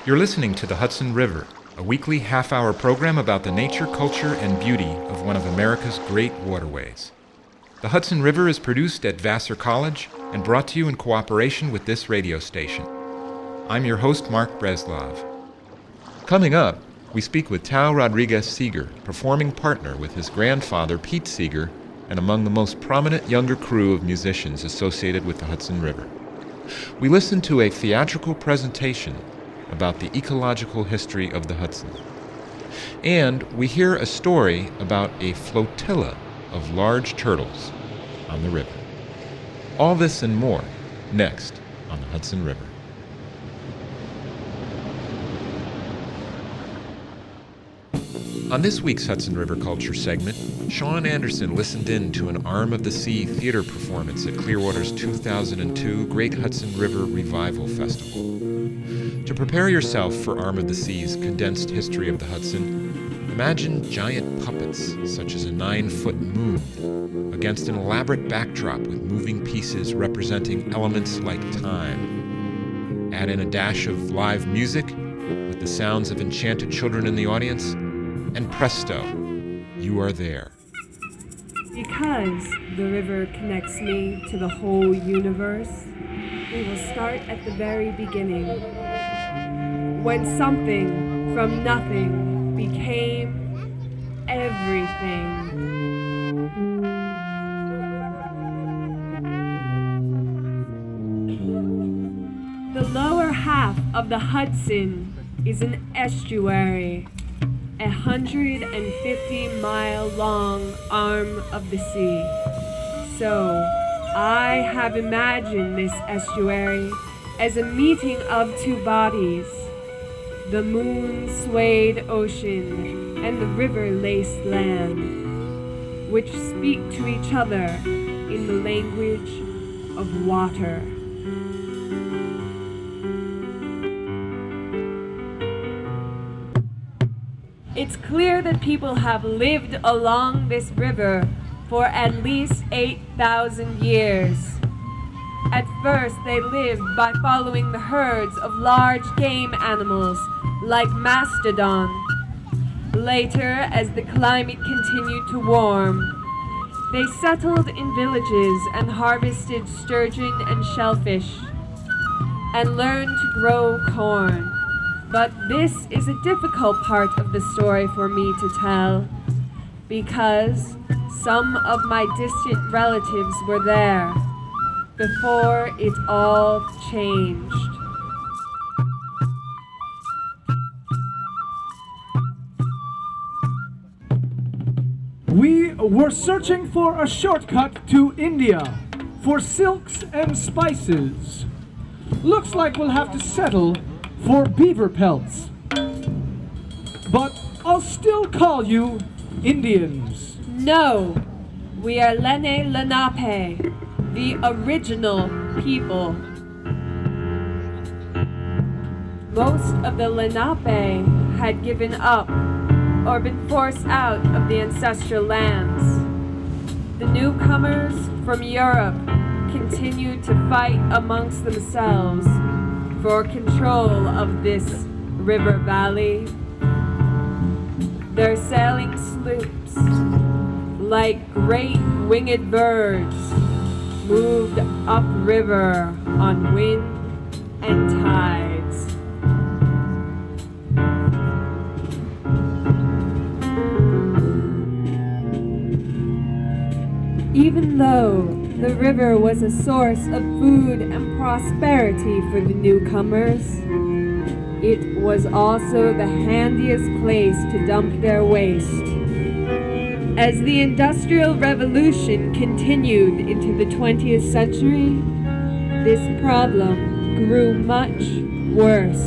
You're listening to the Hudson River, a weekly half-hour program about the nature, culture, and beauty of one of America's great waterways. The Hudson River is produced at Vassar College and brought to you in cooperation with this radio station. I'm your host, Mark Breslov. Coming up, we speak with Tao Rodriguez Seeger, performing partner with his grandfather, Pete Seeger, and among the most prominent younger crew of musicians associated with the Hudson River. We listen to a theatrical presentation about the ecological history of the Hudson. And we hear a story about a flotilla of large turtles on the river. All this and more next on the Hudson River. On this week's Hudson River Culture segment, Sean Anderson listened in to an Arm of the Sea theater performance at Clearwater's 2002 Great Hudson River Revival Festival. To prepare yourself for Arm of the Sea's condensed history of the Hudson, imagine giant puppets such as a 9-foot moon against an elaborate backdrop with moving pieces representing elements like time. Add in a dash of live music with the sounds of enchanted children in the audience, and presto, you are there. Because the river connects me to the whole universe, we will start at the very beginning, when something from nothing became everything. The lower half of the Hudson is an estuary, a 150-mile-long arm of the sea. So, I have imagined this estuary as a meeting of two bodies, the moon-swayed ocean and the river-laced land, which speak to each other in the language of water. It's clear that people have lived along this river for at least 8,000 years. At first, they lived by following the herds of large game animals like mastodon. Later, as the climate continued to warm, they settled in villages and harvested sturgeon and shellfish and learned to grow corn. But this is a difficult part of the story for me to tell, because some of my distant relatives were there before it all changed. We were searching for a shortcut to India for silks and spices. Looks like we'll have to settle for beaver pelts. But I'll still call you Indians. No, we are Lenni Lenape, the original people. Most of the Lenape had given up or been forced out of the ancestral lands. The newcomers from Europe continued to fight amongst themselves for control of this river valley. Their sailing sloops, like great winged birds, moved upriver on wind and tides. Even though the river was a source of food and prosperity for the newcomers, it was also the handiest place to dump their waste. As the Industrial Revolution continued into the 20th century, this problem grew much worse.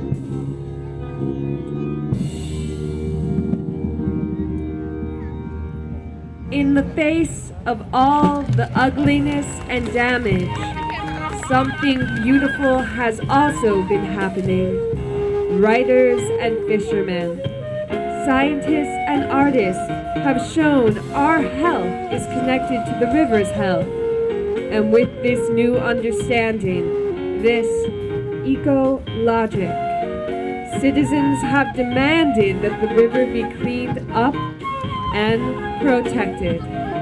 In the face of all the ugliness and damage, something beautiful has also been happening. Writers and fishermen, scientists and artists have shown our health is connected to the river's health. And with this new understanding, this eco-logic, citizens have demanded that the river be cleaned up and protected.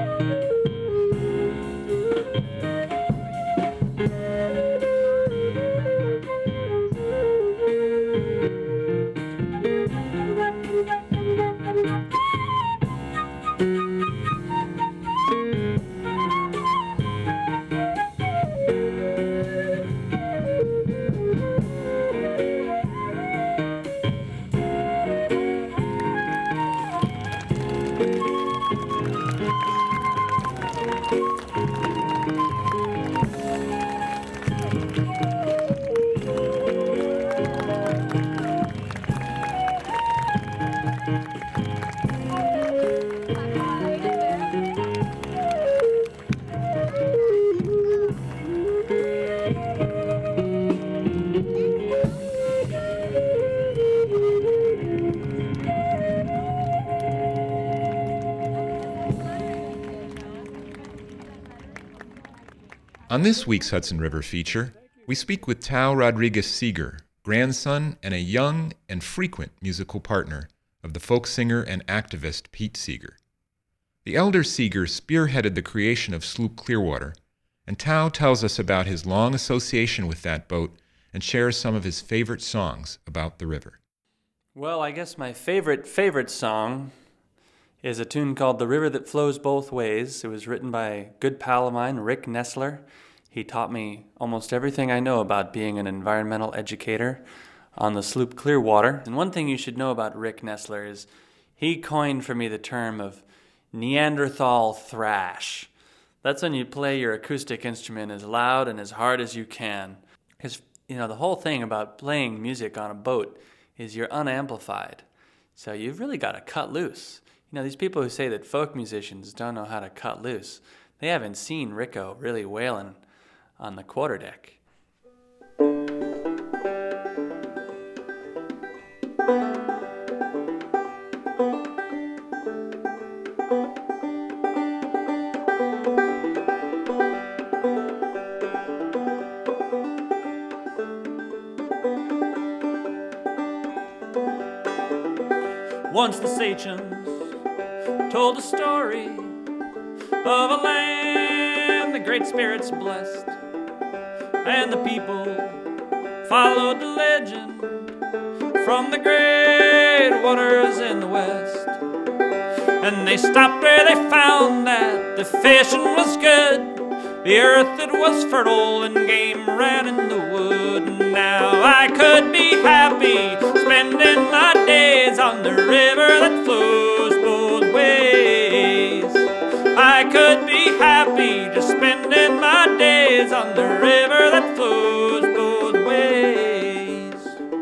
On this week's Hudson River feature, we speak with Tao Rodriguez Seeger, grandson and a young and frequent musical partner of the folk singer and activist Pete Seeger. The elder Seeger spearheaded the creation of Sloop Clearwater, and Tao tells us about his long association with that boat and shares some of his favorite songs about the river. Well, I guess my favorite song is a tune called The River That Flows Both Ways. It was written by a good pal of mine, Rick Nessler. He taught me almost everything I know about being an environmental educator on the sloop Clearwater. And one thing you should know about Rick Nessler is he coined for me the term of Neanderthal thrash. That's when you play your acoustic instrument as loud and as hard as you can. Because, the whole thing about playing music on a boat is you're unamplified. So you've really got to cut loose. These people who say that folk musicians don't know how to cut loose, they haven't seen Rico really wailing on the quarterdeck. Once the sachems told a story of a land the great spirits blessed, and the people followed the legend from the great waters in the west. And they stopped where they found that the fishing was good, the earth it was fertile, and game ran in the wood. And now I could be happy spending my days on the river that flows both ways. I could be happy just spending my days on the river that flows both ways.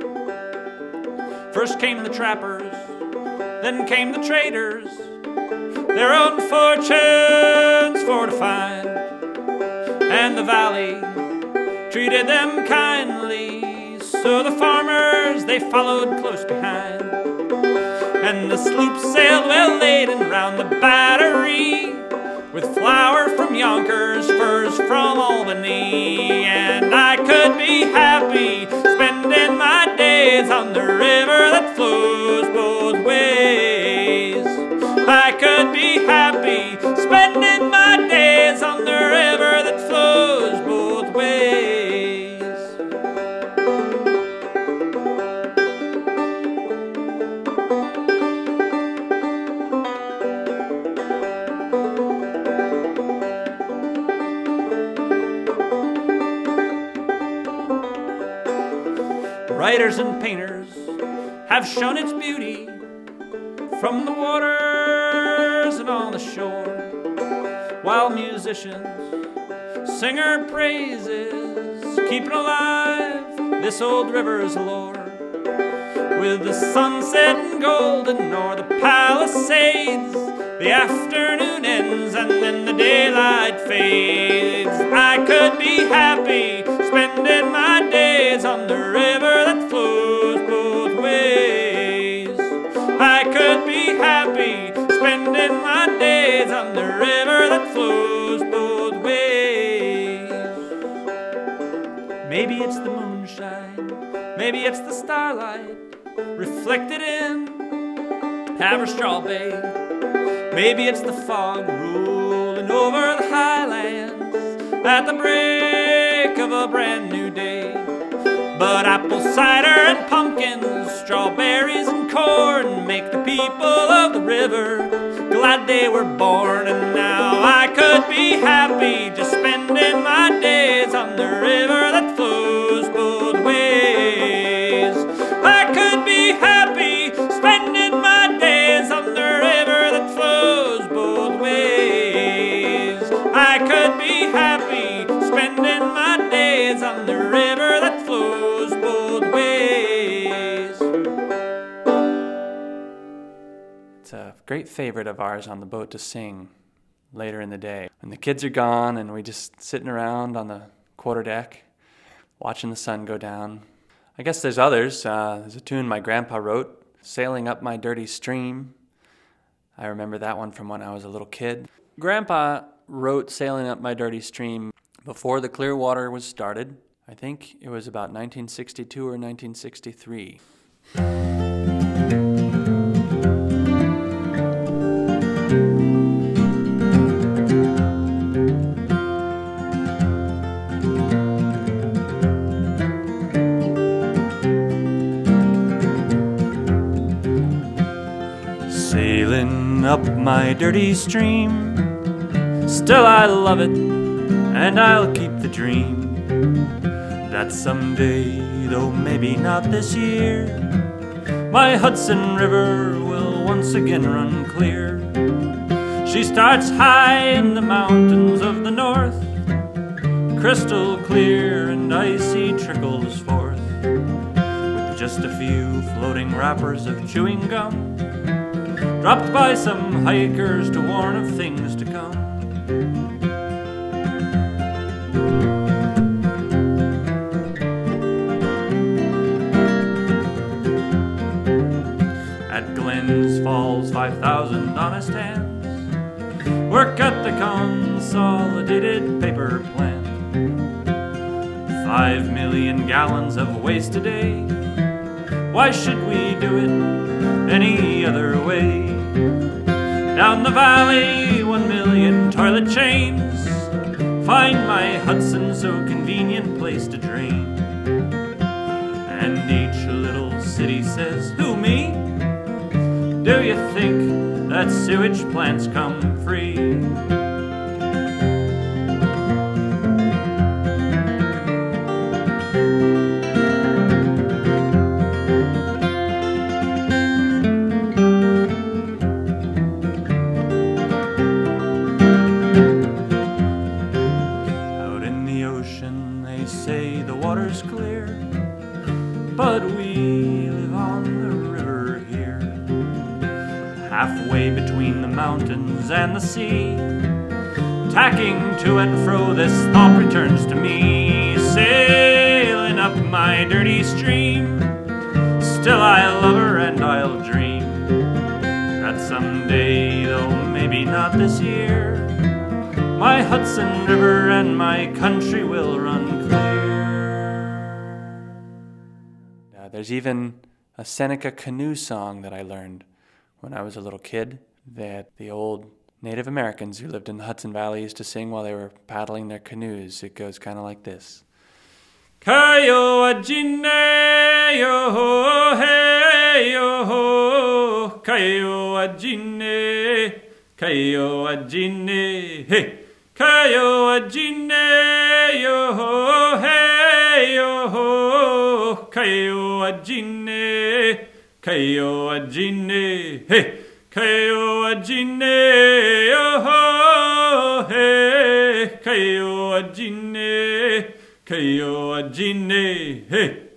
First came the trappers, then came the traders, their own fortunes for to find. And the valley treated them kindly, so the farmers, they followed close behind. And the sloop sailed well laden round the battery, with flour from Yonkers, furs from Albany. And I could be happy spending my days on the river that flows both ways. I could be happy spending my days on the river that flows both ways. Writers and painters have shown its beauty from the waters and on the shore, while musicians sing her praises, keeping alive this old river's lore. With the sunset golden o'er the Palisades, the afternoon ends and then the daylight fades. I could be happy spending my days on the river that flows both ways. I could be happy spending my days on the river that flows both ways. Maybe it's the moonshine, maybe it's the starlight, reflected in Haverstraw Bay. Maybe it's the fog rolling over the highlands at the break of a brand new day. But apple cider and pumpkins, strawberries and corn make the people of the river glad they were born. And now I could be happy just spending my days on the river that flows both ways. I could be happy spending my days on the river that flows both ways. I could be happy spending my days on the river that flows both ways. It's a great favorite of ours on the boat to sing later in the day. When the kids are gone and we just sitting around on the quarterdeck watching the sun go down. I guess there's others. There's a tune my grandpa wrote, Sailing Up My Dirty Stream. I remember that one from when I was a little kid. Grandpa wrote Sailing Up My Dirty Stream before the Clearwater was started. I think it was about 1962 or 1963. Sailing up my dirty stream, still I love it, and I'll keep the dream that someday, though maybe not this year, my Hudson River will once again run clear. She starts high in the mountains of the north, crystal clear and icy trickles forth, with just a few floating wrappers of chewing gum, dropped by some hikers to warn of things to come. At Glens Falls, 5,000 honest hands work at the consolidated paper plant. 5 million gallons of waste a day. Why should we do it any other way? Down the valley, 1 million toilet chains find my Hudson so convenient place to drain. And each little city says, who, me? Do you think that sewage plants come free? But we live on the river here, halfway between the mountains and the sea. Tacking to and fro, this thought returns to me. Sailing up my dirty stream, still I love her and I'll dream that someday, though maybe not this year, my Hudson River and my country will run clear. There's even a Seneca canoe song that I learned when I was a little kid that the old Native Americans who lived in the Hudson Valley used to sing while they were paddling their canoes. It goes kind of like this. Kayo-a-jine, yo-ho, hey, yo-ho. Kayo-a-jine, kayo-a-jine, hey. Kayo-a-jine, yo-ho, hey, yo-ho. Kayo-a-jine, kayo-a-jine, hey. Kayo-a-jine, yo-ho, hey. Kayo-a-jine, kayo-a-jine, hey.